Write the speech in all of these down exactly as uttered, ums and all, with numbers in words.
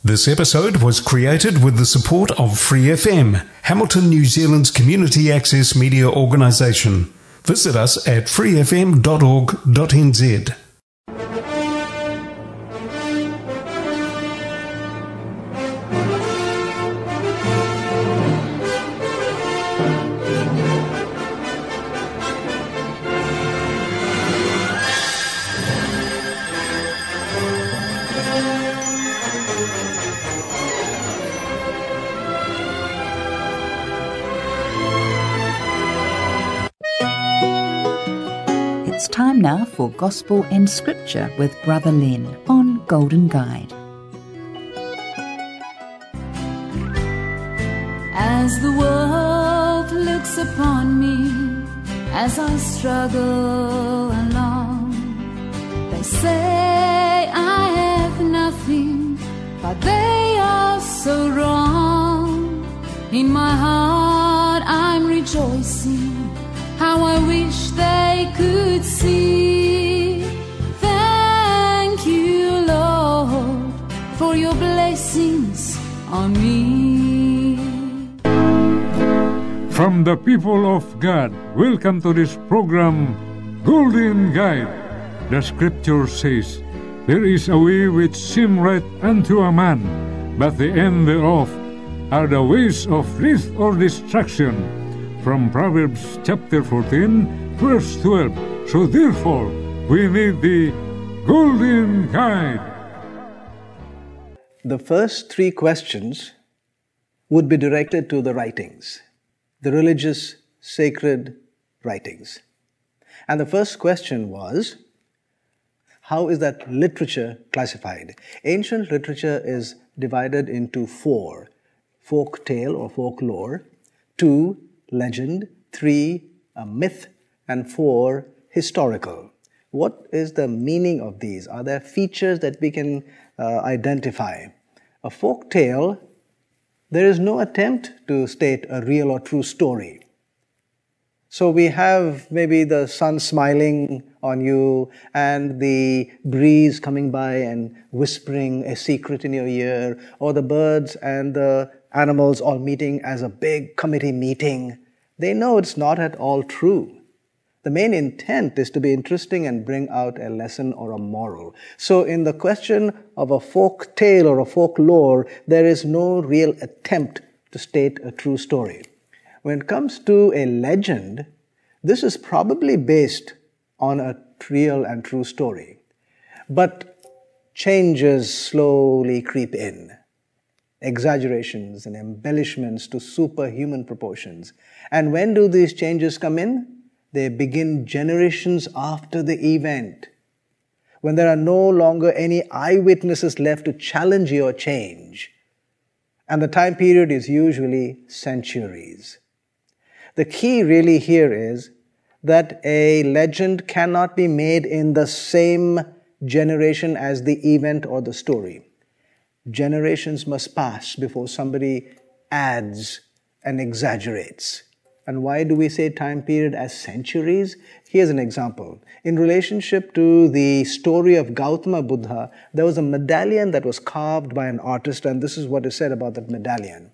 This episode was created with the support of Free F M, Hamilton, New Zealand's community access media organisation. Visit us at free f m dot org dot n z. It's time now for Gospel and Scripture with Brother Len on Golden Guide. As the world looks upon me, as I struggle along, they say I have nothing, but they are so wrong. In my heart I'm rejoicing, how I wish they could see. Thank you, Lord, for your blessings on me. From the people of God, welcome to this program, Golden Guide. The scripture says, there is a way which seemeth right unto a man, but the end thereof are the ways of death or destruction. From Proverbs chapter fourteen, verse twelve. So therefore, we need the Golden Guide. The first three questions would be directed to the writings, the religious, sacred writings. And the first question was, how is that literature classified? Ancient literature is divided into four: folk tale or folklore, two, legend, three, a myth, and four, historical. What is the meaning of these? Are there features that we can uh, identify? A folk tale, there is no attempt to state a real or true story. So we have maybe the sun smiling on you and the breeze coming by and whispering a secret in your ear, or the birds and the animals all meeting as a big committee meeting. They know it's not at all true. The main intent is to be interesting and bring out a lesson or a moral. So in the question of a folk tale or a folklore, there is no real attempt to state a true story. When it comes to a legend, this is probably based on a real and true story. But changes slowly creep in. Exaggerations and embellishments to superhuman proportions. And when do these changes come in? They begin generations after the event, when there are no longer any eyewitnesses left to challenge your change. And the time period is usually centuries. The key really here is that a legend cannot be made in the same generation as the event or the story. Generations must pass before somebody adds and exaggerates. And why do we say time period as centuries? Here's an example. In relationship to the story of Gautama Buddha, there was a medallion that was carved by an artist, and this is what is said about that medallion.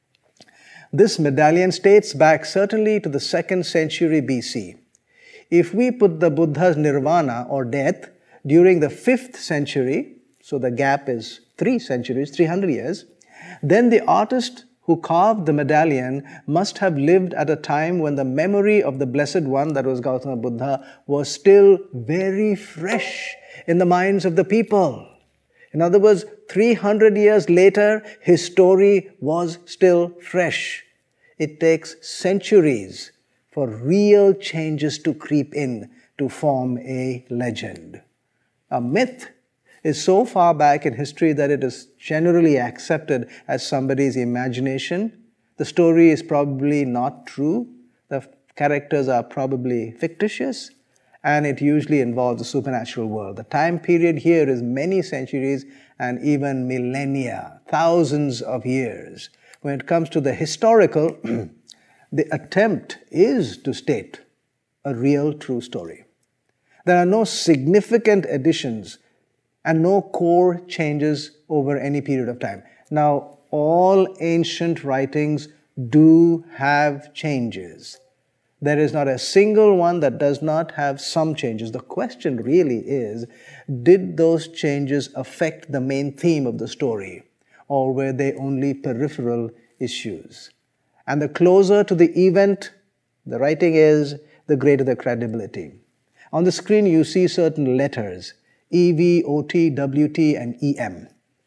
This medallion dates back certainly to the second century B C. If we put the Buddha's nirvana or death during the fifth century, so the gap is three centuries, three hundred years, then the artist who carved the medallion must have lived at a time when the memory of the Blessed One, that was Gautama Buddha, was still very fresh in the minds of the people. In other words, three hundred years later, his story was still fresh. It takes centuries for real changes to creep in to form a legend. A myth is so far back in history that it is generally accepted as somebody's imagination. The story is probably not true. The characters are probably fictitious, and it usually involves the supernatural world. The time period here is many centuries and even millennia, thousands of years. When it comes to the historical, the attempt is to state a real, true story. There are no significant additions and no core changes over any period of time. Now, all ancient writings do have changes. There is not a single one that does not have some changes. The question really is, did those changes affect the main theme of the story, or were they only peripheral issues? And the closer to the event the writing is, the greater the credibility. On the screen you see certain letters, E V, O T, W T, and E M.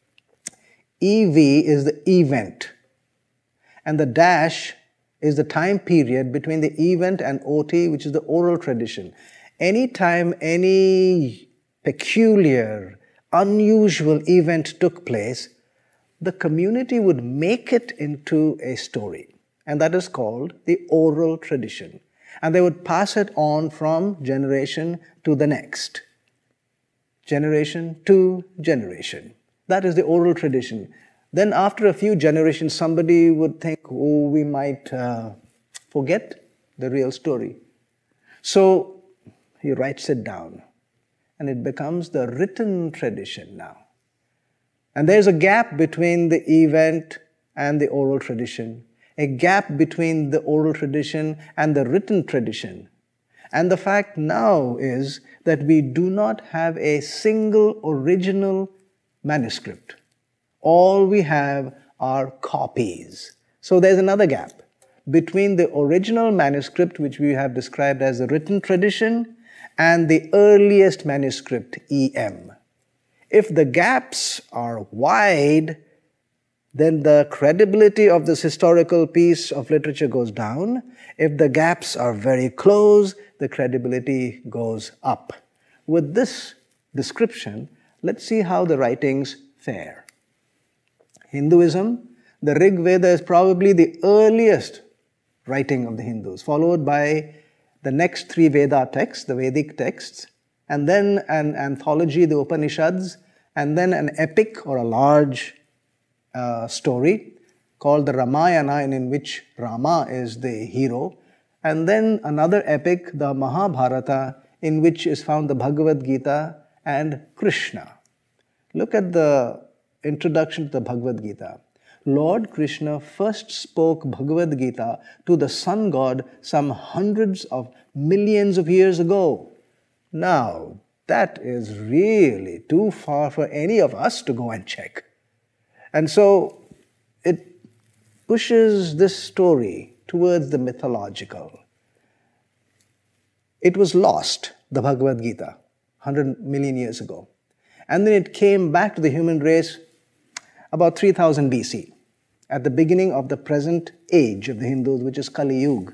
E V is the event, and the dash is the time period between the event and O T, which is the oral tradition. Anytime any peculiar, unusual event took place, the community would make it into a story, and that is called the oral tradition. And they would pass it on from generation to the next, generation to generation. That is the oral tradition. Then after a few generations, somebody would think, oh, we might uh, forget the real story. So he writes it down, and it becomes the written tradition now. And there's a gap between the event and the oral tradition, a gap between the oral tradition and the written tradition. And the fact now is that we do not have a single original manuscript. All we have are copies. So there's another gap between the original manuscript, which we have described as the written tradition, and the earliest manuscript, E M. If the gaps are wide, then the credibility of this historical piece of literature goes down. If the gaps are very close, the credibility goes up. With this description, let's see how the writings fare. Hinduism, the Rig Veda is probably the earliest writing of the Hindus, followed by the next three Veda texts, the Vedic texts, and then an anthology, the Upanishads, and then an epic or a large uh, story called the Ramayana, in which Rama is the hero, and then another epic, the Mahabharata, in which is found the Bhagavad Gita and Krishna. Look at the introduction to the Bhagavad Gita. Lord Krishna first spoke Bhagavad Gita to the sun god some hundreds of millions of years ago. Now, that is really too far for any of us to go and check. And so, it pushes this story towards the mythological. It was lost, the Bhagavad Gita, one hundred million years ago. And then it came back to the human race about three thousand B C, at the beginning of the present age of the Hindus, which is Kali Yuga.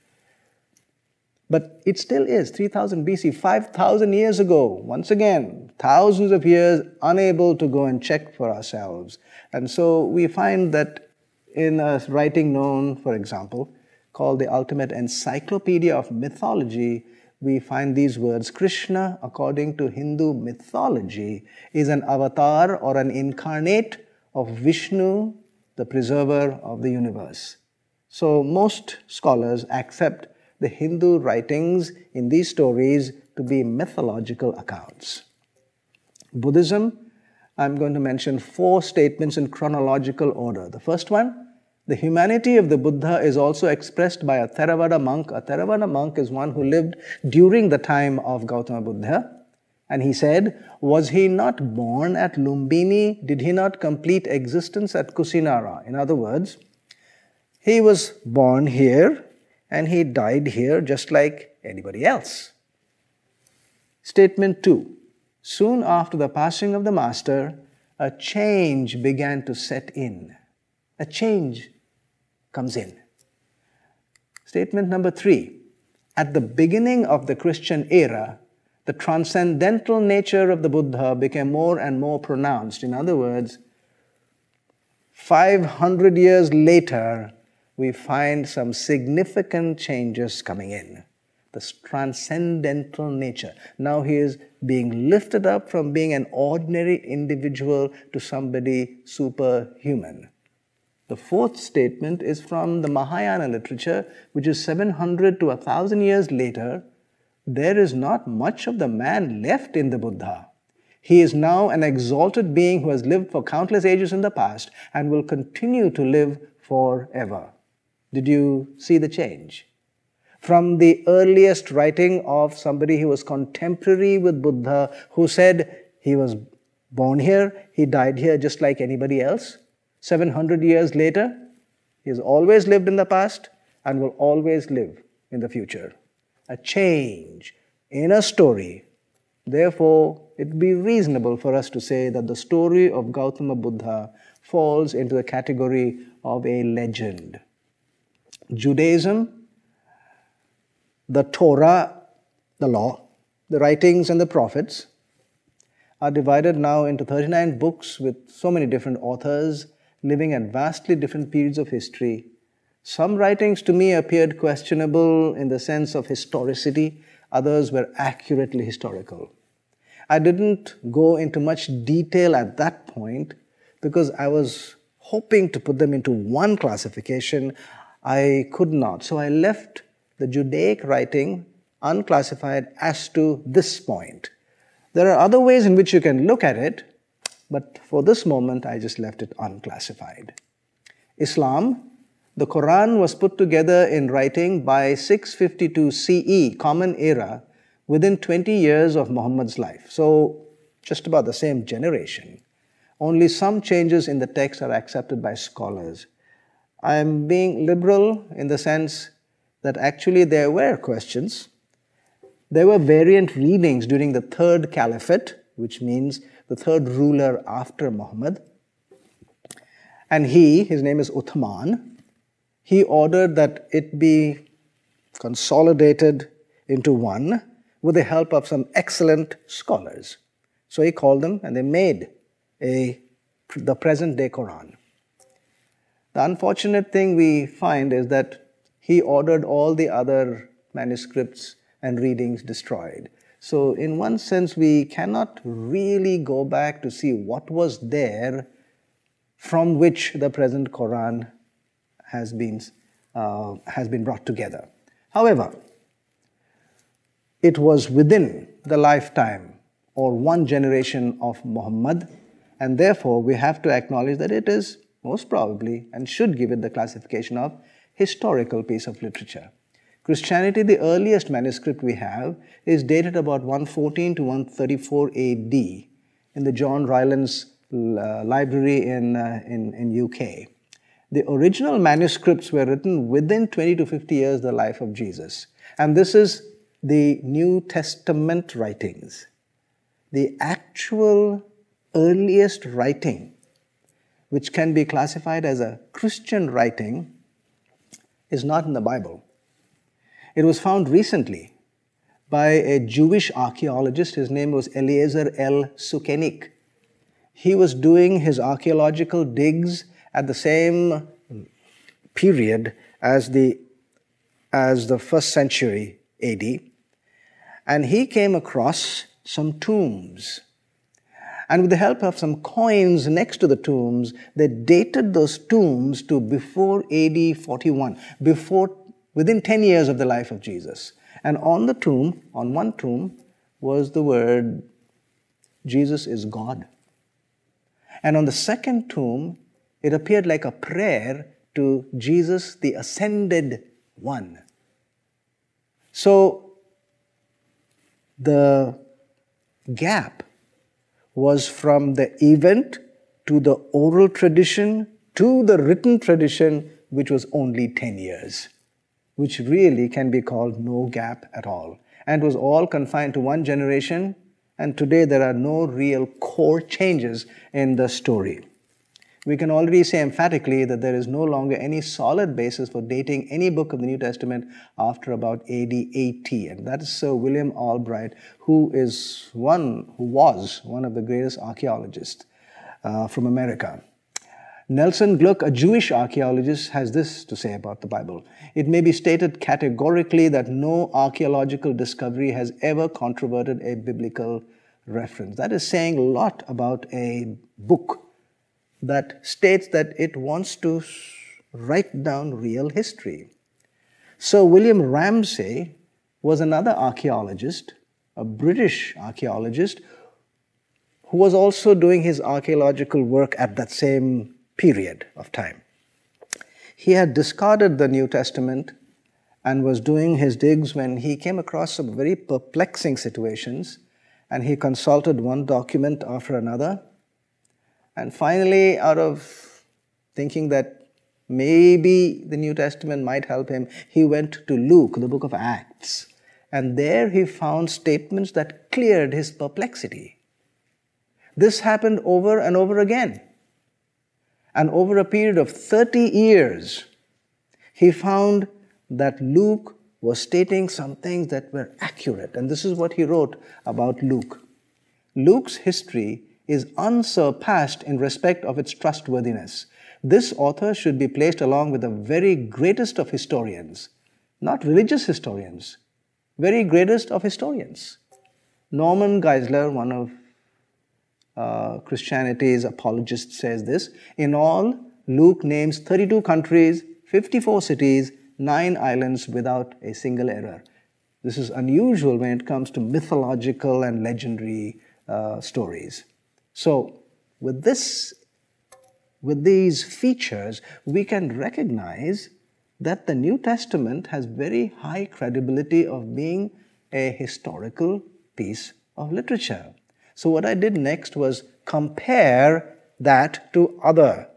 But it still is three thousand B C, five thousand years ago. Once again, thousands of years unable to go and check for ourselves. And so we find that in a writing known, for example, called the Ultimate Encyclopedia of Mythology, we find these words: Krishna, according to Hindu mythology, is an avatar or an incarnate of Vishnu, the preserver of the universe. So most scholars accept the Hindu writings in these stories to be mythological accounts. Buddhism, I'm going to mention four statements in chronological order. The first one, the humanity of the Buddha is also expressed by a Theravada monk. A Theravada monk is one who lived during the time of Gautama Buddha. And he said, was he not born at Lumbini? Did he not complete existence at Kusinara? In other words, he was born here and he died here just like anybody else. Statement two. Soon after the passing of the Master, a change began to set in. A change comes in. Statement number three. At the beginning of the Christian era, the transcendental nature of the Buddha became more and more pronounced. In other words, five hundred years later, we find some significant changes coming in. The transcendental nature. Now he is being lifted up from being an ordinary individual to somebody superhuman. The fourth statement is from the Mahayana literature, which is seven hundred to one thousand years later. There is not much of the man left in the Buddha. He is now an exalted being who has lived for countless ages in the past and will continue to live forever. Did you see the change? From the earliest writing of somebody who was contemporary with Buddha, who said he was born here, he died here just like anybody else. seven hundred years later, he has always lived in the past and will always live in the future. A change in a story. Therefore, it would be reasonable for us to say that the story of Gautama Buddha falls into the category of a legend. Judaism, the Torah, the law, the writings and the prophets are divided now into thirty-nine books with so many different authors living at vastly different periods of history. Some writings to me appeared questionable in the sense of historicity, others were accurately historical. I didn't go into much detail at that point because I was hoping to put them into one classification. I could not. So I left the Judaic writing unclassified as to this point. There are other ways in which you can look at it, but for this moment I just left it unclassified. Islam, the Quran was put together in writing by six fifty-two C E, Common Era, within twenty years of Muhammad's life. So just about the same generation. Only some changes in the text are accepted by scholars. I am being liberal in the sense that actually there were questions. There were variant readings during the third caliphate, which means the third ruler after Muhammad. And he, his name is Uthman, he ordered that it be consolidated into one with the help of some excellent scholars. So he called them and they made a, the present-day Quran. The unfortunate thing we find is that he ordered all the other manuscripts and readings destroyed. So in one sense, we cannot really go back to see what was there from which the present Quran has been, uh, has been brought together. However, it was within the lifetime or one generation of Muhammad, and therefore we have to acknowledge that it is most probably and should give it the classification of historical piece of literature. Christianity, the earliest manuscript we have, is dated about one fourteen to one thirty-four A D in the John Rylands uh, library in, uh, in, in U K. The original manuscripts were written within twenty to fifty years of the life of Jesus. And this is the New Testament writings. The actual earliest writing, which can be classified as a Christian writing, is not in the Bible. It was found recently by a Jewish archaeologist. His name was Eliezer L. Sukenik. He was doing his archaeological digs at the same period as the, as the first century A D, and he came across some tombs. And with the help of some coins next to the tombs, they dated those tombs to before A D forty-one, before, within ten years of the life of Jesus. And on the tomb, on one tomb, was the word, Jesus is God. And on the second tomb, it appeared like a prayer to Jesus, the Ascended One. So, the gap was from the event to the oral tradition to the written tradition, which was only ten years, which really can be called no gap at all. And was all confined to one generation, and today there are no real core changes in the story. We can already say emphatically that there is no longer any solid basis for dating any book of the New Testament after about A D eighty. And that is Sir William Albright, who is one, who was one of the greatest archaeologists uh, from America. Nelson Gluck, a Jewish archaeologist, has this to say about the Bible. It may be stated categorically that no archaeological discovery has ever controverted a biblical reference. That is saying a lot about a book that states that it wants to write down real history. Sir William Ramsay was another archaeologist, a British archaeologist, who was also doing his archaeological work at that same period of time. He had discarded the New Testament and was doing his digs when he came across some very perplexing situations, and he consulted one document after another. And finally, out of thinking that maybe the New Testament might help him, he went to Luke, the book of Acts. And there he found statements that cleared his perplexity. This happened over and over again. And over a period of thirty years, he found that Luke was stating some things that were accurate. And this is what he wrote about Luke. Luke's history is unsurpassed in respect of its trustworthiness. This author should be placed along with the very greatest of historians, not religious historians, very greatest of historians. Norman Geisler, one of uh, Christianity's apologists, says this: in all, Luke names thirty-two countries, fifty-four cities, nine islands without a single error. This is unusual when it comes to mythological and legendary uh, stories. So, with this, with these features, we can recognize that the New Testament has very high credibility of being a historical piece of literature. So what I did next was compare that to other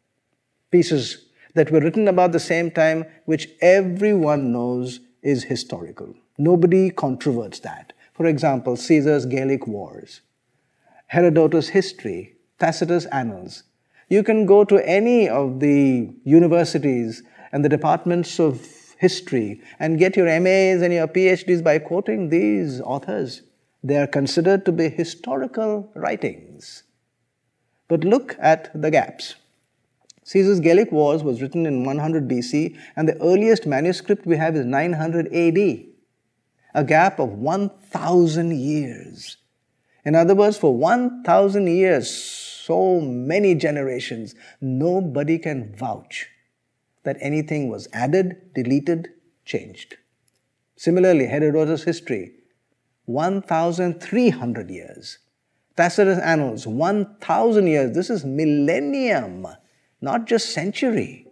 pieces that were written about the same time, which everyone knows is historical. Nobody controverts that. For example, Caesar's Gallic Wars, Herodotus' history, Tacitus' annals. You can go to any of the universities and the departments of history and get your M As and your P H Ds by quoting these authors. They are considered to be historical writings. But look at the gaps. Caesar's Gallic Wars was written in one hundred B C, and the earliest manuscript we have is nine hundred A D, a gap of one thousand years. In other words, for one thousand years, so many generations, nobody can vouch that anything was added, deleted, changed. Similarly, Herodotus' history, one thousand three hundred years. Tacitus' annals, one thousand years. This is millennium, not just century.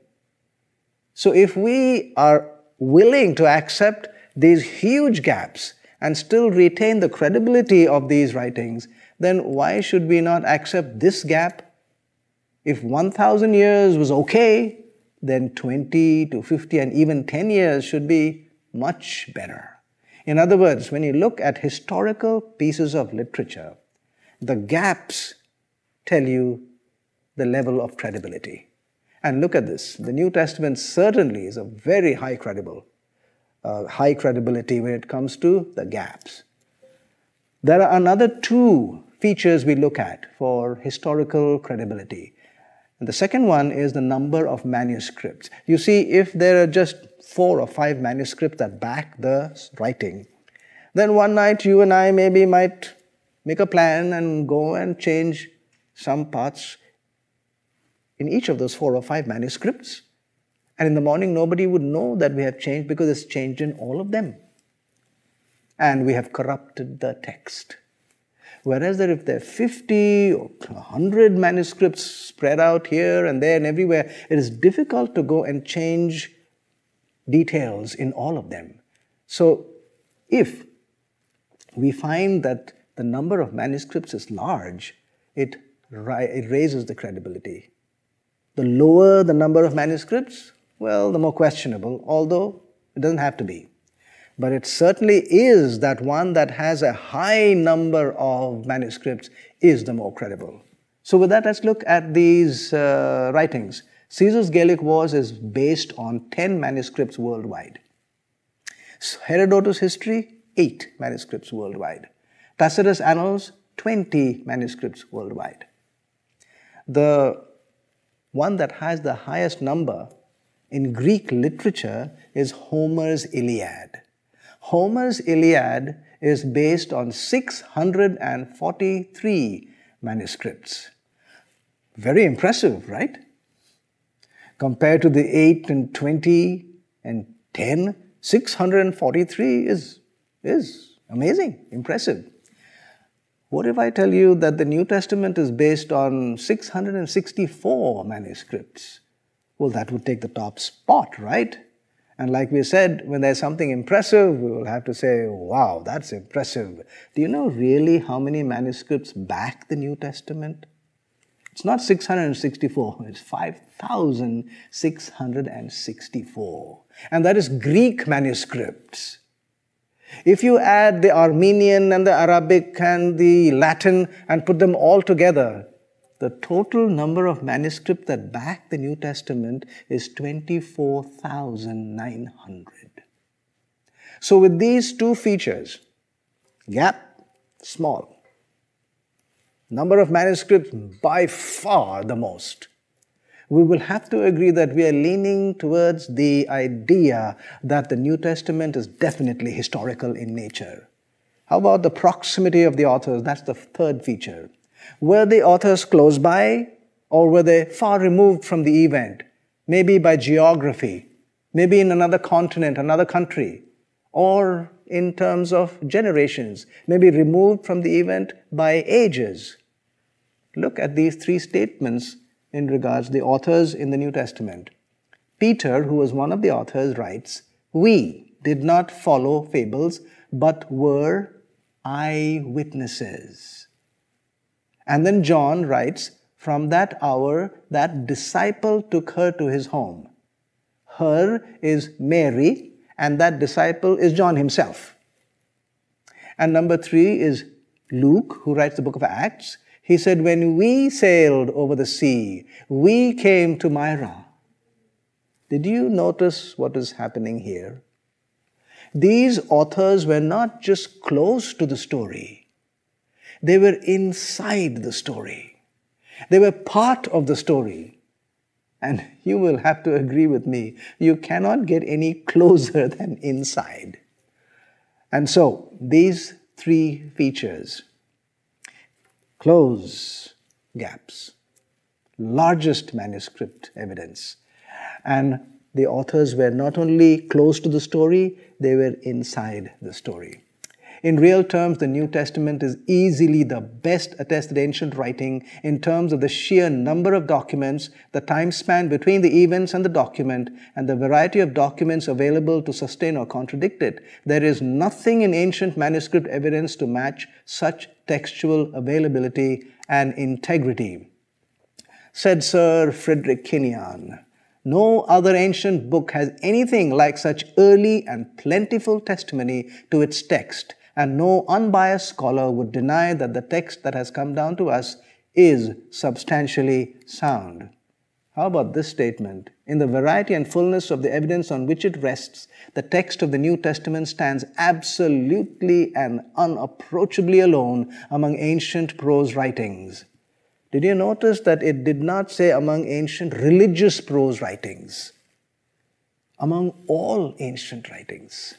So if we are willing to accept these huge gaps and still retain the credibility of these writings, then why should we not accept this gap? If one thousand years was okay, then twenty to fifty and even ten years should be much better. In other words, when you look at historical pieces of literature, the gaps tell you the level of credibility. And look at this. The New Testament certainly is a very high credible, uh, high credibility when it comes to the gaps. There are another two features we look at for historical credibility. And the second one is the number of manuscripts. You see, if there are just four or five manuscripts that back the writing, then one night you and I maybe might make a plan and go and change some parts in each of those four or five manuscripts. And in the morning, nobody would know that we have changed because it's changed in all of them. And we have corrupted the text. Whereas that if there are fifty or one hundred manuscripts spread out here and there and everywhere, it is difficult to go and change details in all of them. So if we find that the number of manuscripts is large, it, it raises the credibility. The lower the number of manuscripts, well, the more questionable, although it doesn't have to be. But it certainly is that one that has a high number of manuscripts is the more credible. So with that, let's look at these uh, writings. Caesar's Gallic Wars is based on ten manuscripts worldwide. So Herodotus' history, eight manuscripts worldwide. Tacitus' annals, twenty manuscripts worldwide. The one that has the highest number in Greek literature is Homer's Iliad. Homer's Iliad is based on six hundred forty-three manuscripts. Very impressive, right? Compared to the eight and twenty and ten, six hundred forty-three is, is amazing, impressive. What if I tell you that the New Testament is based on six hundred sixty-four manuscripts? Well, that would take the top spot, right? And like we said, when there's something impressive, we will have to say, wow, that's impressive. Do you know really how many manuscripts back the New Testament? It's not six hundred sixty-four, it's five thousand six hundred sixty-four. And that is Greek manuscripts. If you add the Armenian and the Arabic and the Latin and put them all together, the total number of manuscripts that back the New Testament is twenty-four thousand nine hundred. So with these two features, gap, small, number of manuscripts by far the most, we will have to agree that we are leaning towards the idea that the New Testament is definitely historical in nature. How about the proximity of the authors? That's the third feature. Were the authors close by, or were they far removed from the event? Maybe by geography, maybe in another continent, another country, or in terms of generations, maybe removed from the event by ages. Look at these three statements in regards to the authors in the New Testament. Peter, who was one of the authors, writes, "We did not follow fables, but were eyewitnesses." And then John writes, "From that hour, that disciple took her to his home." Her is Mary, and that disciple is John himself. And number three is Luke, who writes the book of Acts. He said, "When we sailed over the sea, we came to Myra." Did you notice what is happening here? These authors were not just close to the story. They were inside the story. They were part of the story. And you will have to agree with me, you cannot get any closer than inside. And so, these three features, close gaps, largest manuscript evidence, and the authors were not only close to the story, they were inside the story. In real terms, the New Testament is easily the best attested ancient writing in terms of the sheer number of documents, the time span between the events and the document, and the variety of documents available to sustain or contradict it. There is nothing in ancient manuscript evidence to match such textual availability and integrity. Said Sir Frederick Kenyon, "No other ancient book has anything like such early and plentiful testimony to its text, and no unbiased scholar would deny that the text that has come down to us is substantially sound." How about this statement? "In the variety and fullness of the evidence on which it rests, the text of the New Testament stands absolutely and unapproachably alone among ancient prose writings." Did you notice that it did not say among ancient religious prose writings? Among all ancient writings.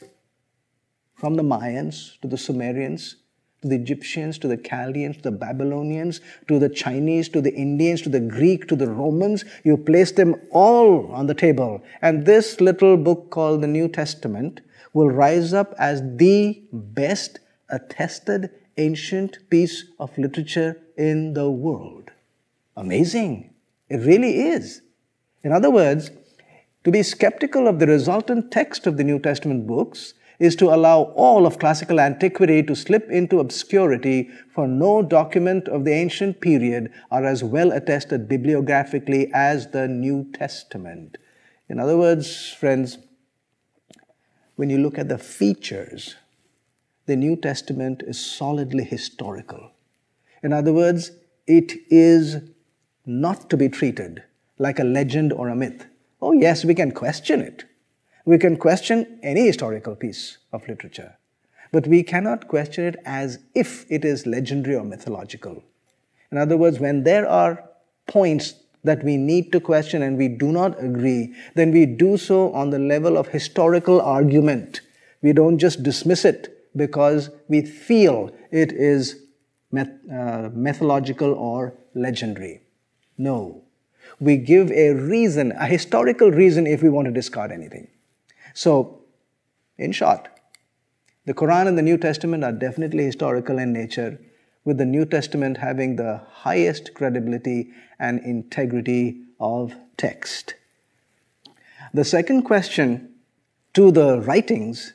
From the Mayans to the Sumerians, to the Egyptians, to the Chaldeans, to the Babylonians, to the Chinese, to the Indians, to the Greek, to the Romans, you place them all on the table. And this little book called the New Testament will rise up as the best attested ancient piece of literature in the world. Amazing. It really is. In other words, to be skeptical of the resultant text of the New Testament books is to allow all of classical antiquity to slip into obscurity, for no document of the ancient period are as well attested bibliographically as the New Testament. In other words, friends, when you look at the features, the New Testament is solidly historical. In other words, it is not to be treated like a legend or a myth. Oh yes, we can question it. We can question any historical piece of literature, but we cannot question it as if it is legendary or mythological. In other words, when there are points that we need to question and we do not agree, then we do so on the level of historical argument. We don't just dismiss it because we feel it is myth, uh, mythological or legendary. No. We give a reason, a historical reason if we want to discard anything. So, in short, the Quran and the New Testament are definitely historical in nature, with the New Testament having the highest credibility and integrity of text. The second question to the writings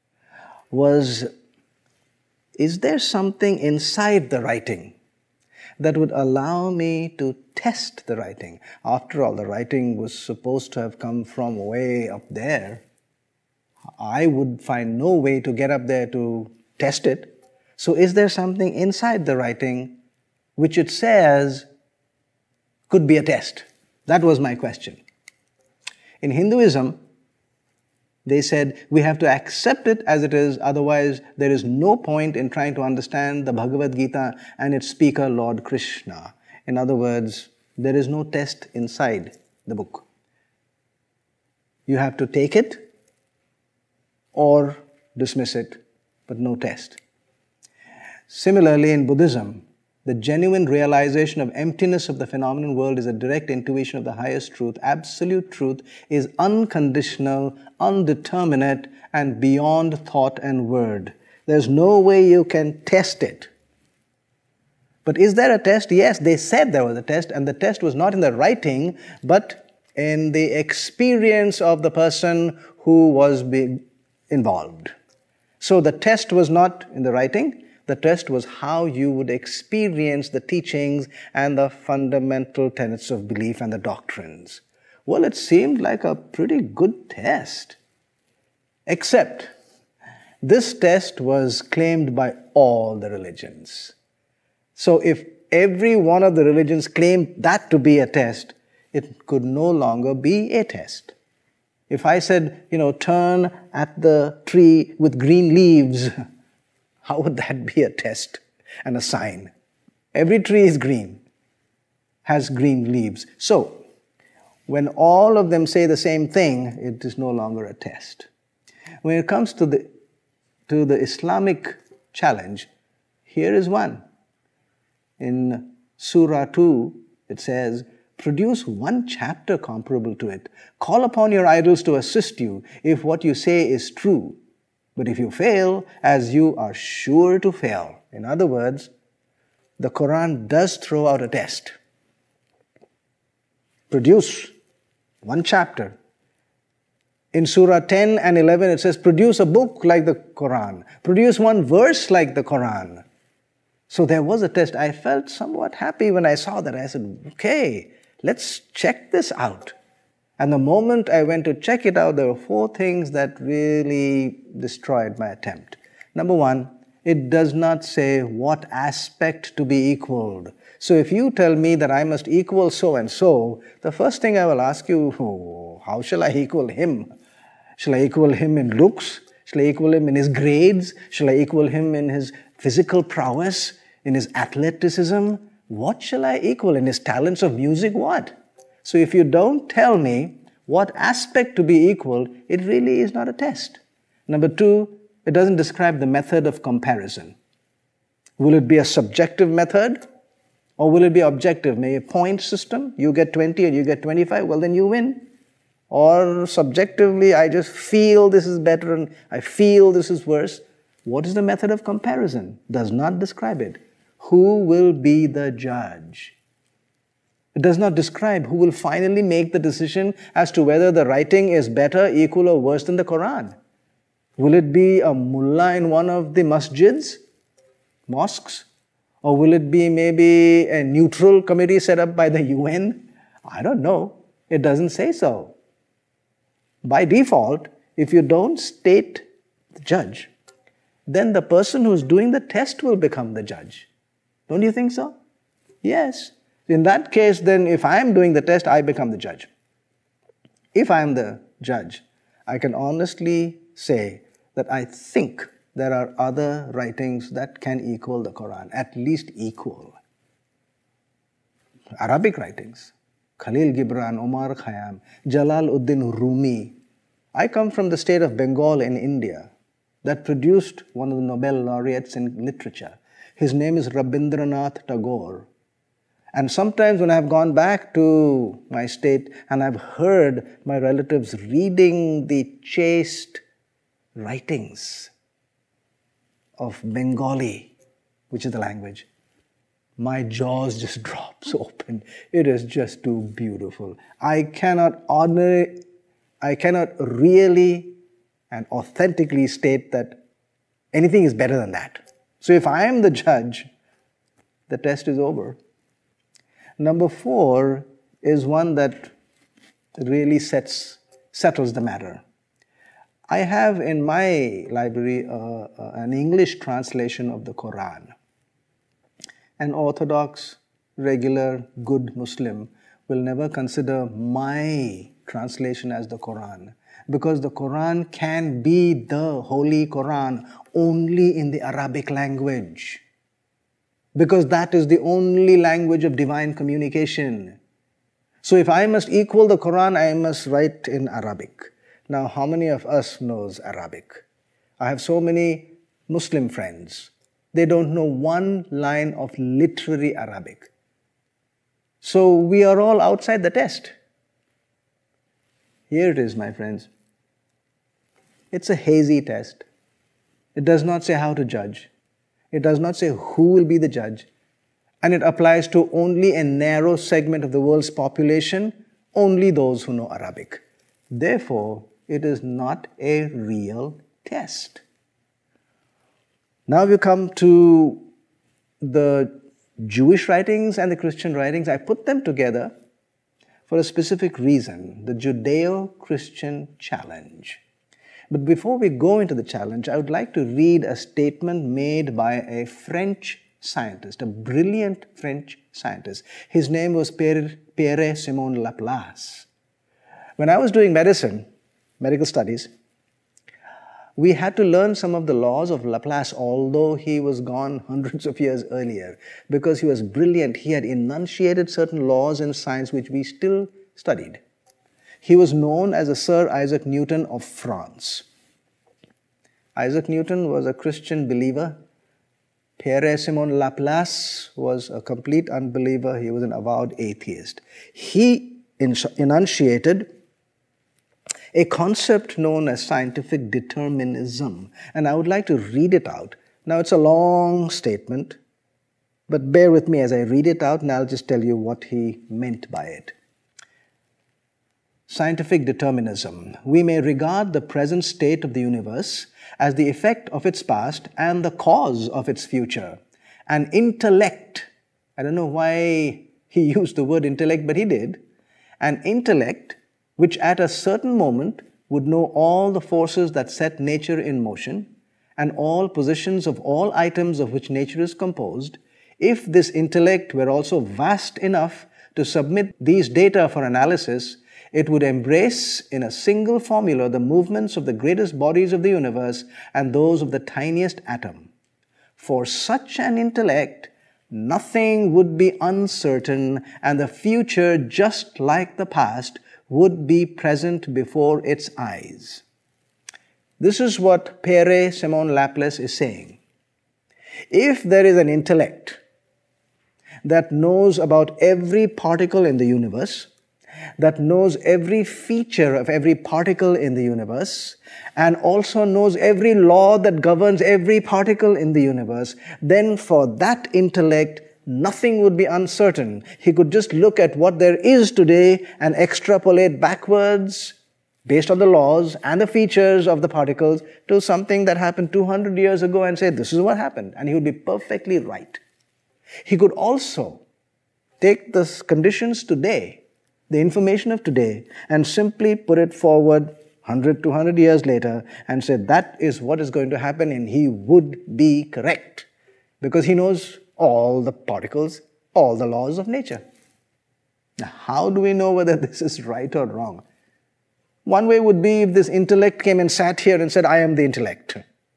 was, is there something inside the writing that would allow me to test the writing? After all, the writing was supposed to have come from way up there. I would find no way to get up there to test it. So is there something inside the writing which it says could be a test? That was my question. In Hinduism, they said we have to accept it as it is, otherwise there is no point in trying to understand the Bhagavad Gita and its speaker, Lord Krishna. In other words, there is no test inside the book. You have to take it or dismiss it, but no test. Similarly, in Buddhism, the genuine realization of emptiness of the phenomenon world is a direct intuition of the highest truth. Absolute truth is unconditional, undeterminate, and beyond thought and word. There's no way you can test it. But is there a test? Yes, they said there was a test, and the test was not in the writing, but in the experience of the person who was being involved. So the test was not in the writing. The test was how you would experience the teachings and the fundamental tenets of belief and the doctrines. Well, it seemed like a pretty good test. Except, this test was claimed by all the religions. So if every one of the religions claimed that to be a test, it could no longer be a test. If I said, you know, turn at the tree with green leaves, how would that be a test and a sign? Every tree is green, has green leaves. So, when all of them say the same thing, it is no longer a test. When it comes to the, to the Islamic challenge, here is one. In Surah two, it says, produce one chapter comparable to it. Call upon your idols to assist you if what you say is true. But if you fail, as you are sure to fail. In other words, the Quran does throw out a test. Produce one chapter. In Surah ten and eleven, it says, produce a book like the Quran. Produce one verse like the Quran. So there was a test. I felt somewhat happy when I saw that. I said, okay, let's check this out. And the moment I went to check it out, there were four things that really destroyed my attempt. Number one, it does not say what aspect to be equaled. So if you tell me that I must equal so and so, the first thing I will ask you, oh, how shall I equal him? Shall I equal him in looks? Shall I equal him in his grades? Shall I equal him in his physical prowess? In his athleticism? What shall I equal? In his talents of music? What? So if you don't tell me what aspect to be equal, it really is not a test. Number two, it doesn't describe the method of comparison. Will it be a subjective method or will it be objective? Maybe a point system, you get twenty and you get twenty-five, well then you win. Or subjectively, I just feel this is better and I feel this is worse. What is the method of comparison? Does not describe it. Who will be the judge? It does not describe who will finally make the decision as to whether the writing is better, equal, or worse than the Quran. Will it be a mullah in one of the masjids, mosques? Or will it be maybe a neutral committee set up by the U N? I don't know. It doesn't say so. By default, if you don't state the judge, then the person who's doing the test will become the judge. Don't you think so? Yes. In that case, then if I am doing the test, I become the judge. If I am the judge, I can honestly say that I think there are other writings that can equal the Quran, at least equal. Arabic writings, Khalil Gibran, Omar Khayyam, Jalaluddin Rumi. I come from the state of Bengal in India that produced one of the Nobel laureates in literature. His name is Rabindranath Tagore. And sometimes when I've gone back to my state and I've heard my relatives reading the chaste writings of Bengali, which is the language, my jaws just drops open. It is just too beautiful. I cannot ordinary, I cannot really and authentically state that anything is better than that. So if I am the judge, the test is over. Number four is one that really sets, settles the matter. I have in my library uh, uh, an English translation of the Quran. An orthodox, regular, good Muslim will never consider my translation as the Quran, because the Quran can be the Holy Quran only in the Arabic language, because that is the only language of divine communication. So if I must equal the Quran, I must write in Arabic. Now, how many of us knows Arabic? I have so many Muslim friends. They don't know one line of literary Arabic. So we are all outside the test. Here it is, my friends. It's a hazy test. It does not say how to judge. It does not say who will be the judge. And it applies to only a narrow segment of the world's population, only those who know Arabic. Therefore, it is not a real test. Now we come to the Jewish writings and the Christian writings. I put them together for a specific reason, the Judeo-Christian challenge. But before we go into the challenge, I would like to read a statement made by a French scientist, a brilliant French scientist. His name was Pierre, Pierre-Simon Laplace. When I was doing medicine, medical studies, we had to learn some of the laws of Laplace, although he was gone hundreds of years earlier, because he was brilliant. He had enunciated certain laws in science which we still studied. He was known as a Sir Isaac Newton of France. Isaac Newton was a Christian believer. Pierre-Simon Laplace was a complete unbeliever. He was an avowed atheist. He enunciated a concept known as scientific determinism. And I would like to read it out. Now, it's a long statement, but bear with me as I read it out, and I'll just tell you what he meant by it. Scientific determinism. We may regard the present state of the universe as the effect of its past and the cause of its future. An intellect, I don't know why he used the word intellect, but he did. An intellect which at a certain moment would know all the forces that set nature in motion and all positions of all items of which nature is composed, if this intellect were also vast enough to submit these data for analysis, it would embrace in a single formula the movements of the greatest bodies of the universe and those of the tiniest atom. For such an intellect, nothing would be uncertain, and the future, just like the past, would be present before its eyes. This is what Pierre-Simon Laplace is saying. If there is an intellect that knows about every particle in the universe, that knows every feature of every particle in the universe, and also knows every law that governs every particle in the universe, then for that intellect, nothing would be uncertain. He could just look at what there is today and extrapolate backwards based on the laws and the features of the particles to something that happened two hundred years ago and say, this is what happened. And he would be perfectly right. He could also take the conditions today, the information of today, and simply put it forward one hundred, two hundred years later and say, that is what is going to happen, and he would be correct because he knows all the particles, all the laws of nature. Now, how do we know whether this is right or wrong? One way would be if this intellect came and sat here and said, I am the intellect.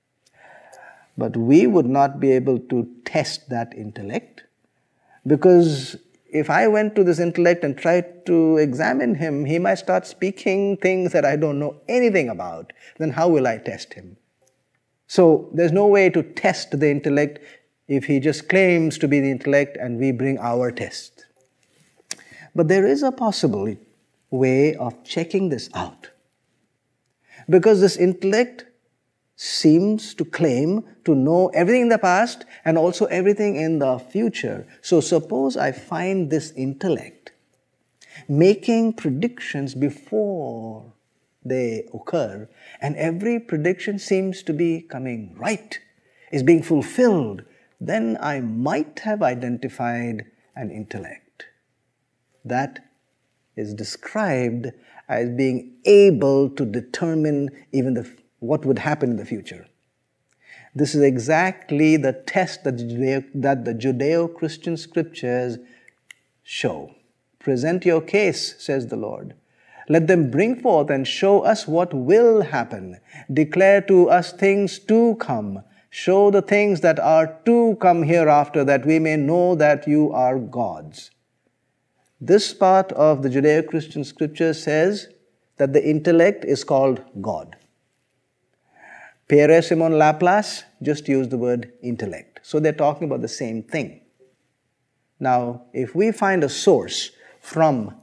But we would not be able to test that intellect, because if I went to this intellect and tried to examine him, he might start speaking things that I don't know anything about. Then how will I test him? So there's no way to test the intellect if he just claims to be the intellect and we bring our test. But there is a possible way of checking this out. Because this intellect seems to claim to know everything in the past and also everything in the future. So suppose I find this intellect making predictions before they occur, and every prediction seems to be coming right, is being fulfilled, then I might have identified an intellect. That is described as being able to determine even the, what would happen in the future. This is exactly the test that, Judeo, that the Judeo-Christian scriptures show. Present your case, says the Lord. Let them bring forth and show us what will happen. Declare to us things to come. Show the things that are to come hereafter, that we may know that you are gods. This part of the Judeo-Christian scripture says that the intellect is called God. Pierre-Simon Laplace just used the word intellect. So they're talking about the same thing. Now, if we find a source from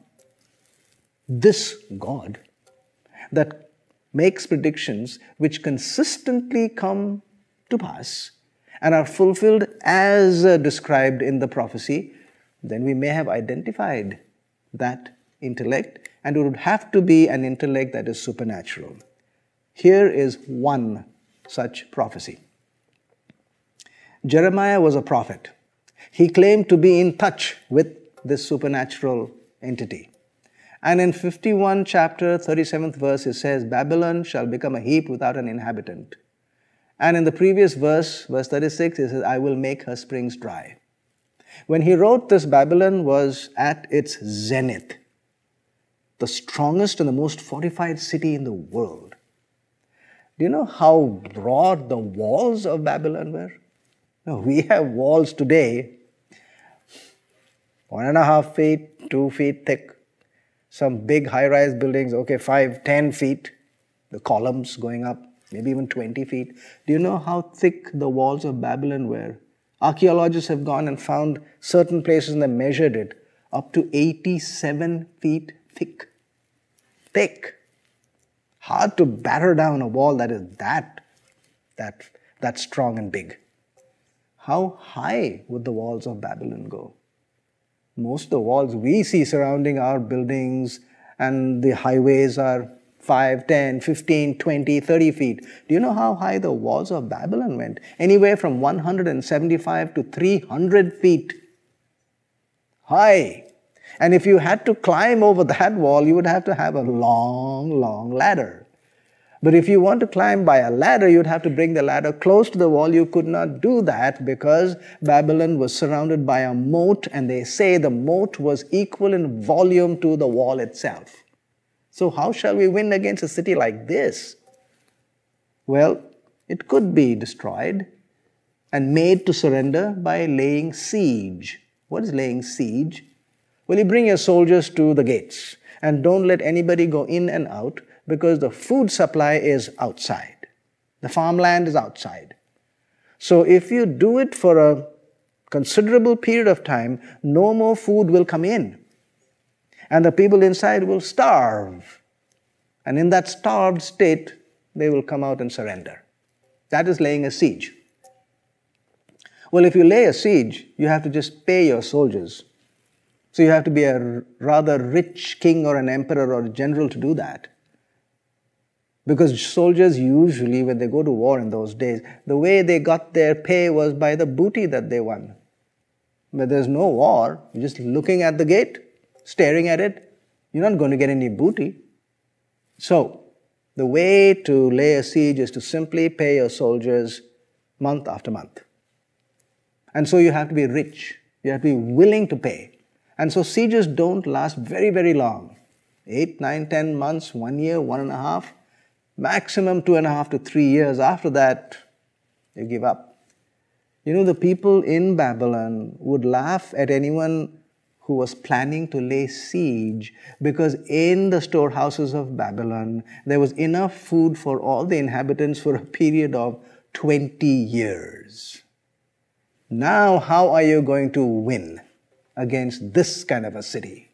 this God that makes predictions which consistently come to pass and are fulfilled as uh, described in the prophecy, then we may have identified that intellect, and it would have to be an intellect that is supernatural. Here is one such prophecy. Jeremiah was a prophet. He claimed to be in touch with this supernatural entity. And in fifty-one chapter, thirty-seventh verse, it says, Babylon shall become a heap without an inhabitant. And in the previous verse, verse thirty-six, it says, I will make her springs dry. When he wrote this, Babylon was at its zenith, the strongest and the most fortified city in the world. Do you know how broad the walls of Babylon were? No, we have walls today, one and a half feet, two feet thick. Some big high-rise buildings, okay, five, ten feet, the columns going up, maybe even twenty feet. Do you know how thick the walls of Babylon were? Archaeologists have gone and found certain places and they measured it up to eighty-seven feet thick. Thick. Hard to batter down a wall that is that, that, that strong and big. How high would the walls of Babylon go? Most of the walls we see surrounding our buildings and the highways are five, ten, fifteen, twenty, thirty feet. Do you know how high the walls of Babylon went? Anywhere from one hundred seventy-five to three hundred feet high. And if you had to climb over that wall, you would have to have a long, long ladder. But if you want to climb by a ladder, you'd have to bring the ladder close to the wall. You could not do that because Babylon was surrounded by a moat, and they say the moat was equal in volume to the wall itself. So how shall we win against a city like this? Well, it could be destroyed and made to surrender by laying siege. What is laying siege? Well, you bring your soldiers to the gates and don't let anybody go in and out, because the food supply is outside. The farmland is outside. So if you do it for a considerable period of time, no more food will come in. And the people inside will starve. And in that starved state, they will come out and surrender. That is laying a siege. Well, if you lay a siege, you have to just pay your soldiers. So you have to be a rather rich king or an emperor or a general to do that. Because soldiers usually, when they go to war in those days, the way they got their pay was by the booty that they won. When there's no war, you're just looking at the gate, staring at it, you're not going to get any booty. So, the way to lay a siege is to simply pay your soldiers month after month. And so you have to be rich. You have to be willing to pay. And so sieges don't last very, very long. Eight, nine, ten months, one year, one and a half. Maximum two and a half to three years. After that, you give up. You know, the people in Babylon would laugh at anyone who was planning to lay siege, because in the storehouses of Babylon, there was enough food for all the inhabitants for a period of twenty years. Now, how are you going to win against this kind of a city?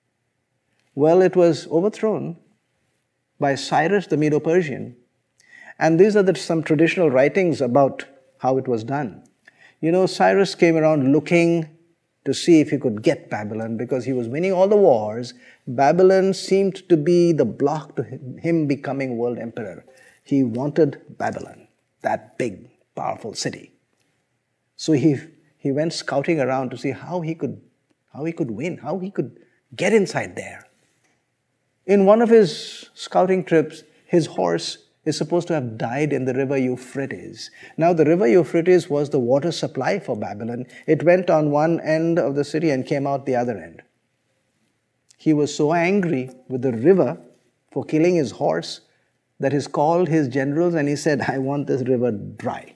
Well, it was overthrown by Cyrus the Medo-Persian. And these are the, some traditional writings about how it was done. You know, Cyrus came around looking to see if he could get Babylon because he was winning all the wars. Babylon seemed to be the block to him becoming world emperor. He wanted Babylon, that big, powerful city. So he, he went scouting around to see how he could, how he could win, how he could get inside there. In one of his scouting trips, his horse is supposed to have died in the river Euphrates. Now, the river Euphrates was the water supply for Babylon. It went on one end of the city and came out the other end. He was so angry with the river for killing his horse that he called his generals and he said, I want this river dry.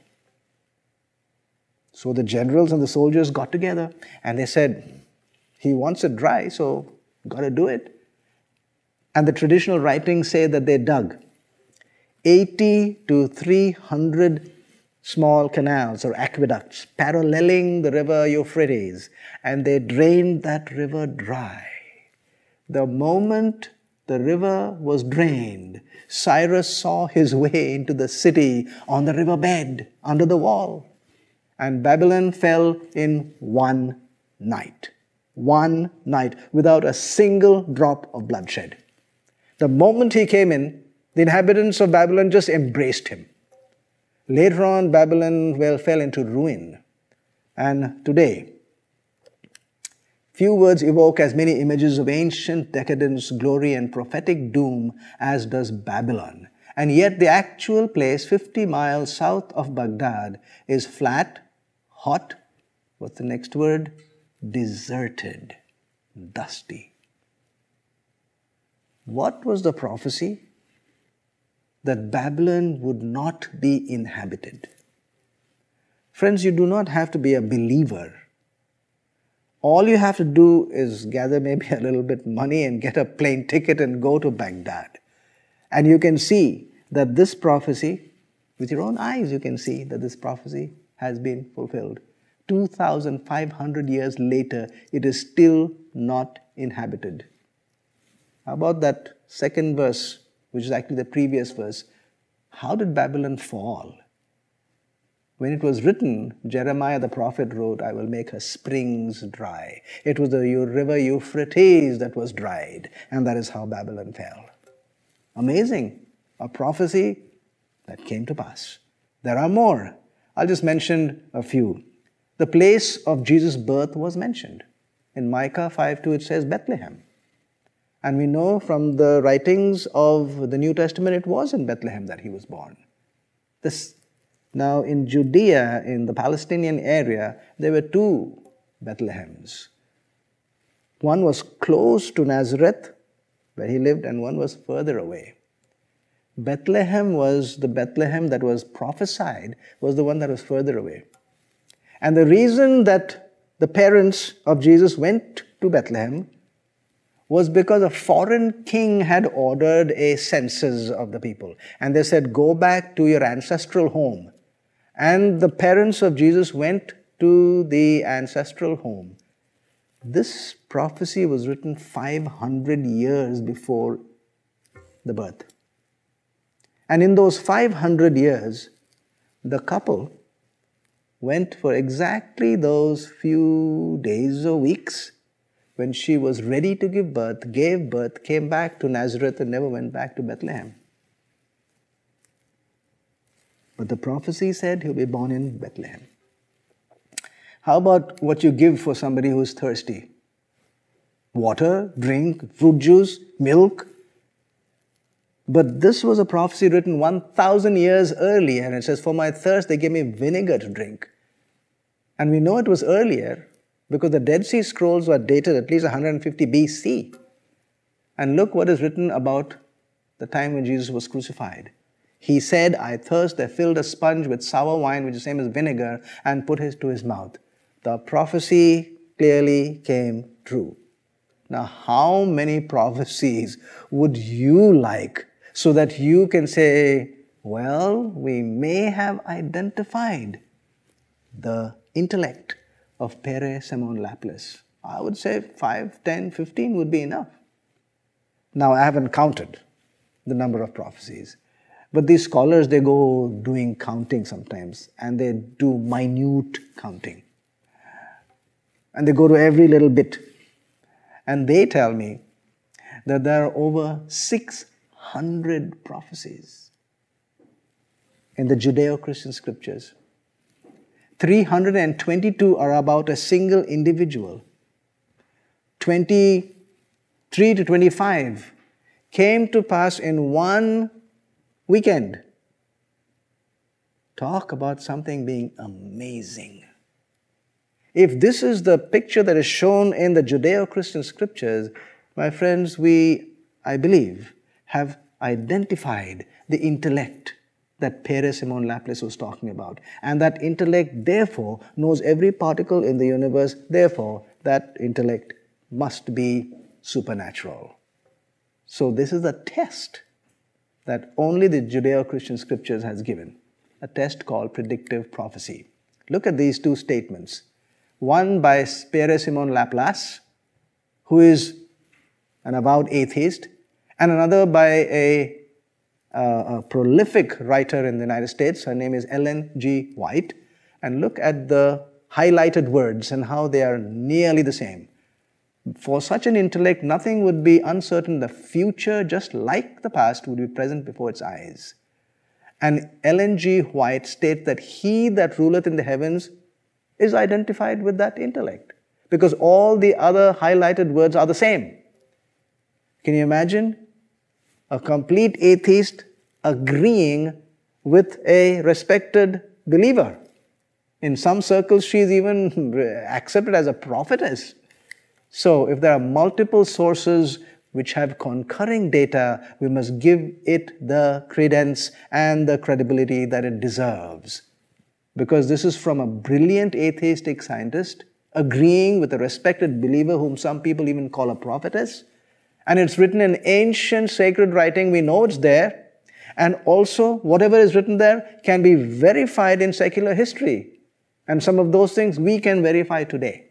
So the generals and the soldiers got together and they said, he wants it dry, so got to do it. And the traditional writings say that they dug eighty to three hundred small canals or aqueducts paralleling the river Euphrates, and they drained that river dry. The moment the river was drained, Cyrus saw his way into the city on the riverbed, under the wall. And Babylon fell in one night. One night, without a single drop of bloodshed. The moment he came in, the inhabitants of Babylon just embraced him. Later on, Babylon well fell into ruin. And today, few words evoke as many images of ancient decadence, glory, and prophetic doom as does Babylon. And yet the actual place, fifty miles south of Baghdad, is flat, hot, what's the next word? Deserted, dusty. What was the prophecy? That Babylon would not be inhabited. Friends, you do not have to be a believer. All you have to do is gather maybe a little bit money and get a plane ticket and go to Baghdad. And you can see that this prophecy, with your own eyes you can see that this prophecy has been fulfilled. two thousand five hundred years later, it is still not inhabited. How about that second verse, which is actually the previous verse? How did Babylon fall? When it was written, Jeremiah the prophet wrote, I will make her springs dry. It was the river Euphrates that was dried, and that is how Babylon fell. Amazing. A prophecy that came to pass. There are more. I'll just mention a few. The place of Jesus' birth was mentioned. In Micah five two it says Bethlehem. And we know from the writings of the New Testament it was in Bethlehem that he was born. This, now in Judea, in the Palestinian area, there were two Bethlehems. One was close to Nazareth, where he lived, and one was further away. Bethlehem was the Bethlehem that was prophesied, was the one that was further away. And the reason that the parents of Jesus went to Bethlehem was because a foreign king had ordered a census of the people. And they said, go back to your ancestral home. And the parents of Jesus went to the ancestral home. This prophecy was written five hundred years before the birth. And in those five hundred years, the couple went for exactly those few days or weeks when she was ready to give birth, gave birth, came back to Nazareth and never went back to Bethlehem. But the prophecy said he'll be born in Bethlehem. How about what you give for somebody who's thirsty? Water, drink, fruit juice, milk. But this was a prophecy written one thousand years earlier, and it says, for my thirst they gave me vinegar to drink. And we know it was earlier because the Dead Sea Scrolls were dated at least one hundred fifty B C. And look what is written about the time when Jesus was crucified. He said, I thirst. They filled a sponge with sour wine, which is the same as vinegar, and put it to his mouth. The prophecy clearly came true. Now, how many prophecies would you like so that you can say, well, we may have identified the intellect of Pere Simon Laplace? I would say five, ten, fifteen would be enough. Now, I haven't counted the number of prophecies. But these scholars, they go doing counting sometimes, and they do minute counting. And they go to every little bit. And they tell me that there are over six hundred prophecies in the Judeo-Christian scriptures. three hundred twenty-two are about a single individual. twenty-three to twenty-five came to pass in one weekend. Talk about something being amazing. If this is the picture that is shown in the Judeo-Christian scriptures, my friends, we, I believe, have identified the intellect that Père Simon Laplace was talking about. And that intellect, therefore, knows every particle in the universe. Therefore, that intellect must be supernatural. So this is a test that only the Judeo-Christian scriptures has given, a test called predictive prophecy. Look at these two statements. One by Père Simon Laplace, who is an avowed atheist, and another by a, uh, a prolific writer in the United States. Her name is Ellen G. White. And look at the highlighted words and how they are nearly the same. For such an intellect, nothing would be uncertain. The future, just like the past, would be present before its eyes. And Ellen G. White states that he that ruleth in the heavens is identified with that intellect, because all the other highlighted words are the same. Can you imagine a complete atheist agreeing with a respected believer? In some circles, she is even accepted as a prophetess. So, if there are multiple sources which have concurring data, we must give it the credence and the credibility that it deserves. Because this is from a brilliant atheistic scientist agreeing with a respected believer whom some people even call a prophetess. And it's written in ancient sacred writing. We know it's there. And also, whatever is written there can be verified in secular history. And some of those things we can verify today.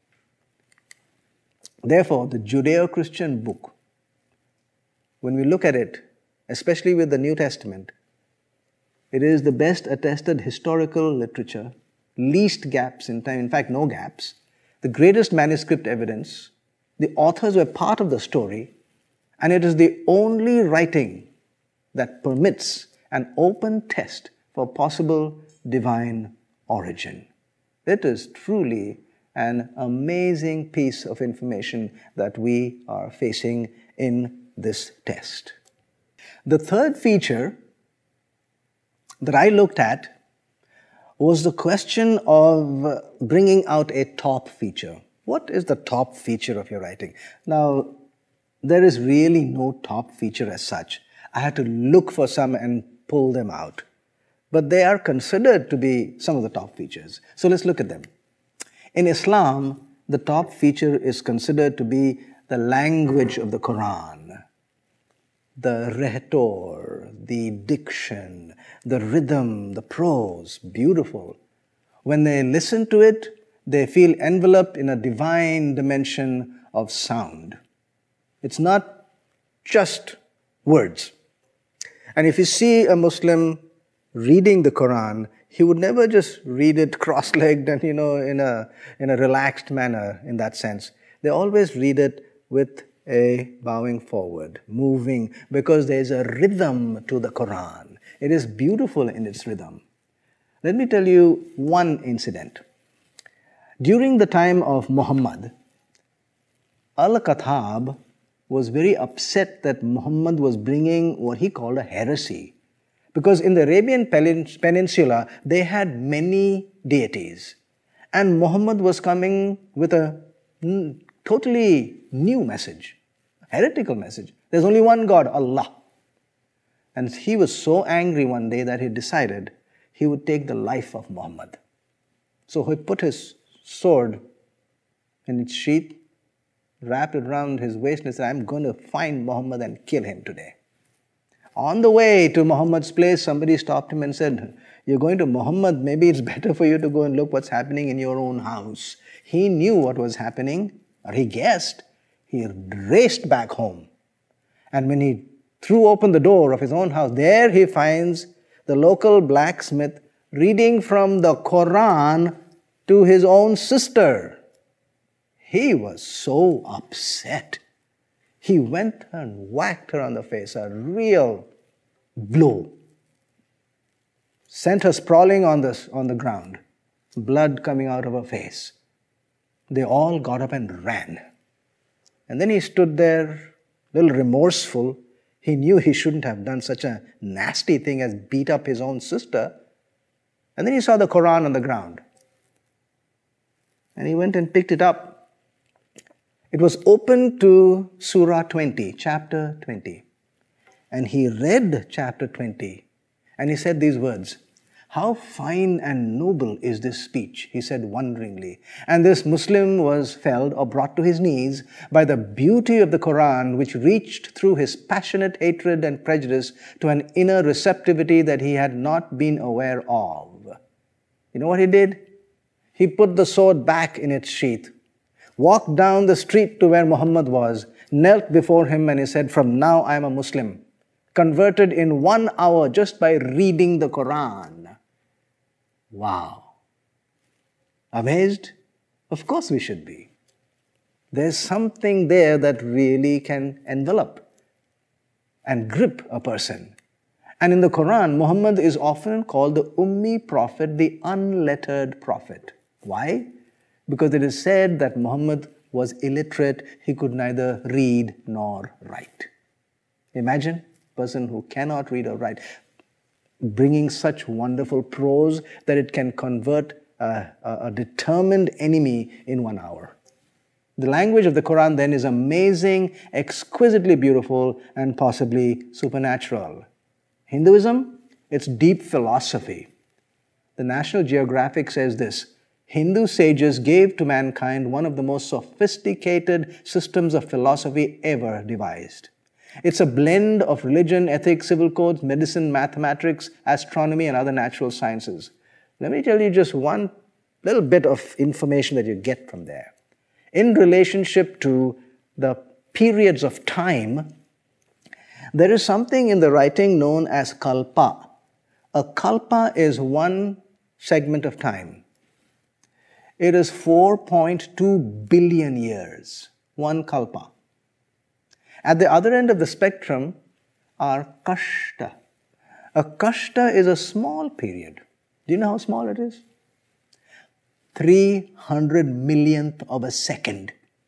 Therefore, the Judeo-Christian book, when we look at it, especially with the New Testament, it is the best attested historical literature, least gaps in time, in fact, no gaps, the greatest manuscript evidence. The authors were part of the story, and it is the only writing that permits an open test for possible divine origin. It is truly an amazing piece of information that we are facing in this test. The third feature that I looked at was the question of bringing out a top feature. What is the top feature of your writing? Now, there is really no top feature as such. I had to look for some and pull them out. But they are considered to be some of the top features. So let's look at them. In Islam, the top feature is considered to be the language of the Quran. The rhetor, the diction, the rhythm, the prose, beautiful. When they listen to it, they feel enveloped in a divine dimension of sound. It's not just words. And if you see a Muslim reading the Quran, he would never just read it cross-legged and, you know, in a, in a relaxed manner in that sense. They always read it with a bowing forward, moving, because there is a rhythm to the Quran. It is beautiful in its rhythm. Let me tell you one incident. During the time of Muhammad, Al-Khattab was very upset that Muhammad was bringing what he called a heresy. Because in the Arabian Peninsula, they had many deities. And Muhammad was coming with a totally new message, a heretical message. There's only one God, Allah. And he was so angry one day that he decided he would take the life of Muhammad. So he put his sword in its sheath, wrapped it around his waist, and said, I'm going to find Muhammad and kill him today. On the way to Muhammad's place, somebody stopped him and said, you're going to Muhammad, maybe it's better for you to go and look what's happening in your own house. He knew what was happening, or he guessed. He raced back home. And when he threw open the door of his own house. There he finds the local blacksmith reading from the Quran to his own sister. He was so upset. He went and whacked her on the face, a real blow. Sent her sprawling on the, on the ground, blood coming out of her face. They all got up and ran. And then he stood there, a little remorseful. He knew he shouldn't have done such a nasty thing as beat up his own sister. And then he saw the Quran on the ground. And he went and picked it up. It was open to Surah twenty, chapter twenty. And he read chapter twenty. And he said these words, "How fine and noble is this speech," he said wonderingly. And this Muslim was felled or brought to his knees by the beauty of the Quran, which reached through his passionate hatred and prejudice to an inner receptivity that he had not been aware of. You know what he did? He put the sword back in its sheath, walked down the street to where Muhammad was, knelt before him, and he said, "From now I am a Muslim, converted in one hour just by reading the Quran." Wow. Amazed? Of course we should be. There's something there that really can envelop and grip a person. And in the Quran, Muhammad is often called the Ummi prophet, the unlettered prophet. Why? Because it is said that Muhammad was illiterate. He could neither read nor write. Imagine a person who cannot read or write bringing such wonderful prose that it can convert a, a, a determined enemy in one hour. The language of the Quran then is amazing, exquisitely beautiful, and possibly supernatural. Hinduism, it's deep philosophy. The National Geographic says this: Hindu sages gave to mankind one of the most sophisticated systems of philosophy ever devised. It's a blend of religion, ethics, civil codes, medicine, mathematics, astronomy, and other natural sciences. Let me tell you just one little bit of information that you get from there. In relationship to the periods of time, there is something in the writing known as kalpa. A kalpa is one segment of time. It is four point two billion years, one kalpa. At the other end of the spectrum are kashta. A kashta is a small period. Do you know how small it is? three hundred millionth of a second.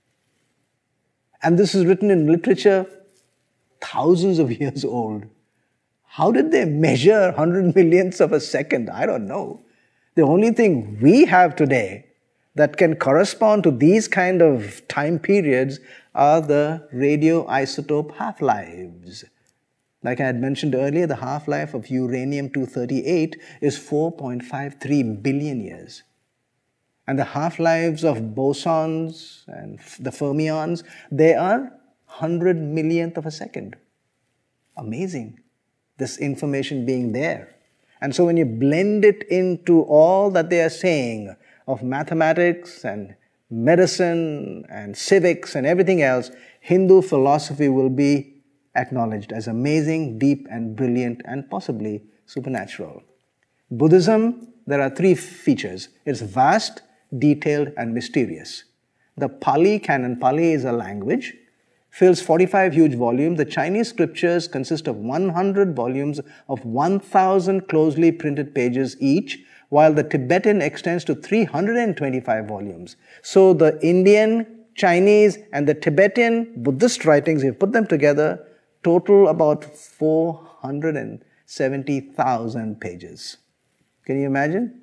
And this is written in literature thousands of years old. How did they measure one hundred millionths of a second? I don't know. The only thing we have today that can correspond to these kind of time periods are the radioisotope half-lives. Like I had mentioned earlier, the half-life of uranium two thirty-eight is four point five three billion years. And the half-lives of bosons and the fermions, they are one hundred millionth of a second. Amazing, this information being there. And so when you blend it into all that they are saying of mathematics and medicine and civics and everything else, Hindu philosophy will be acknowledged as amazing, deep and brilliant and possibly supernatural. Buddhism, there are three features. It's vast, detailed and mysterious. The Pali canon, Pali is a language, fills forty-five huge volumes. The Chinese scriptures consist of one hundred volumes of one thousand closely printed pages each, while the Tibetan extends to three hundred twenty-five volumes. So the Indian, Chinese and the Tibetan Buddhist writings, if you put them together, total about four hundred seventy thousand pages. Can you imagine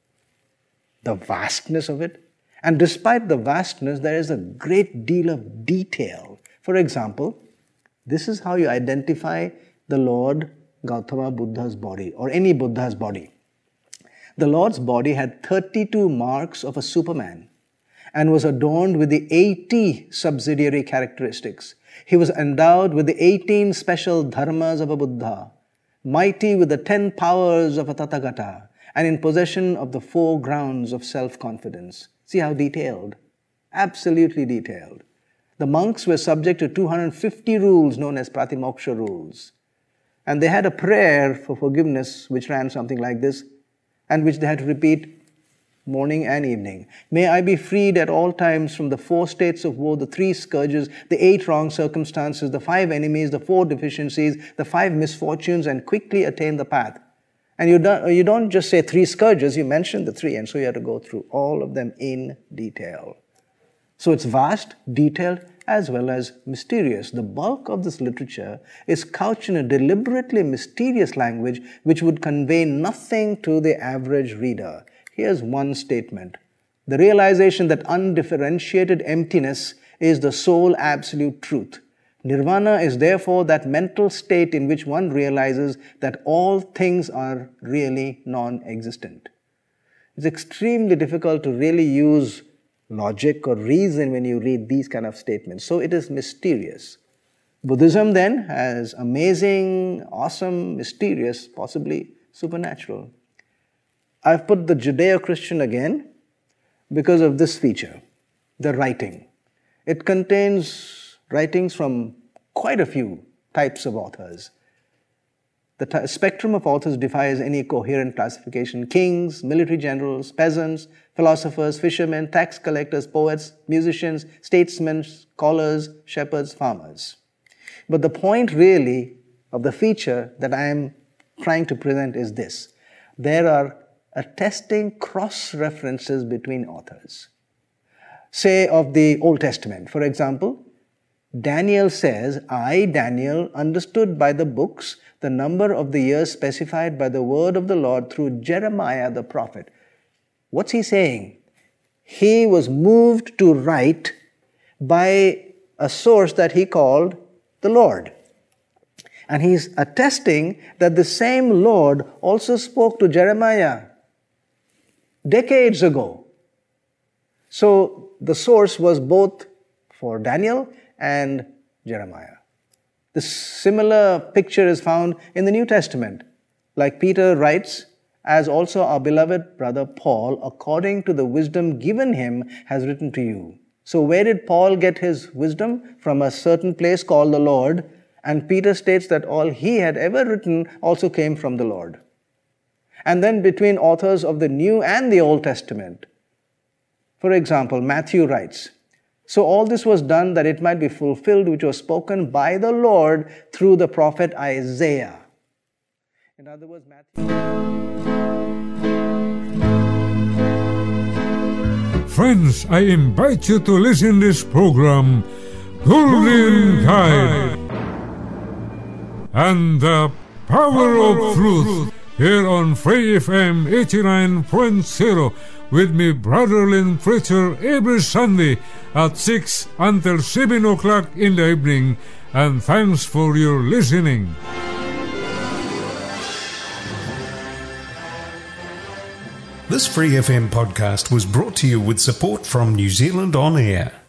the vastness of it? And despite the vastness, there is a great deal of detail. For example, this is how you identify the Lord Gautama Buddha's body, or any Buddha's body. The Lord's body had thirty-two marks of a Superman and was adorned with the eighty subsidiary characteristics. He was endowed with the eighteen special dharmas of a Buddha, mighty with the ten powers of a Tathagata, and in possession of the four grounds of self-confidence. See how detailed, absolutely detailed. The monks were subject to two hundred fifty rules known as Pratimoksha rules. And they had a prayer for forgiveness which ran something like this, and which they had to repeat morning and evening. May I be freed at all times from the four states of woe, the three scourges, the eight wrong circumstances, the five enemies, the four deficiencies, the five misfortunes, and quickly attain the path. And you don't, you don't just say three scourges, you mention the three, and so you have to go through all of them in detail. So it's vast, detailed, as well as mysterious. The bulk of this literature is couched in a deliberately mysterious language which would convey nothing to the average reader. Here's one statement. The realization that undifferentiated emptiness is the sole absolute truth. Nirvana is therefore that mental state in which one realizes that all things are really non-existent. It's extremely difficult to really use logic or reason when you read these kind of statements. So it is mysterious. Buddhism then has amazing, awesome, mysterious, possibly supernatural. I've put the Judeo-Christian again because of this feature, the writing. It contains writings from quite a few types of authors. The t- spectrum of authors defies any coherent classification. Kings, military generals, peasants, philosophers, fishermen, tax collectors, poets, musicians, statesmen, scholars, shepherds, farmers. But the point really of the feature that I am trying to present is this. There are attesting cross-references between authors. Say of the Old Testament, for example, Daniel says, I, Daniel, understood by the books the number of the years specified by the word of the Lord through Jeremiah the prophet. What's he saying? He was moved to write by a source that he called the Lord. And he's attesting that the same Lord also spoke to Jeremiah decades ago. So the source was both for Daniel and Jeremiah. The similar picture is found in the New Testament. Like Peter writes, as also our beloved brother Paul, according to the wisdom given him, has written to you. So where did Paul get his wisdom? From a certain place called the Lord. And Peter states that all he had ever written also came from the Lord. And then between authors of the New and the Old Testament, for example, Matthew writes, so all this was done that it might be fulfilled which was spoken by the Lord through the prophet Isaiah. In other words, Matthew... Friends, I invite you to listen this program, Golden Guide, and the Power of Truth, here on Free F M eighty-nine point zero, with me, Brother Lynn Preacher, every Sunday at six until seven o'clock in the evening, and thanks for your listening. This Free F M podcast was brought to you with support from New Zealand On Air.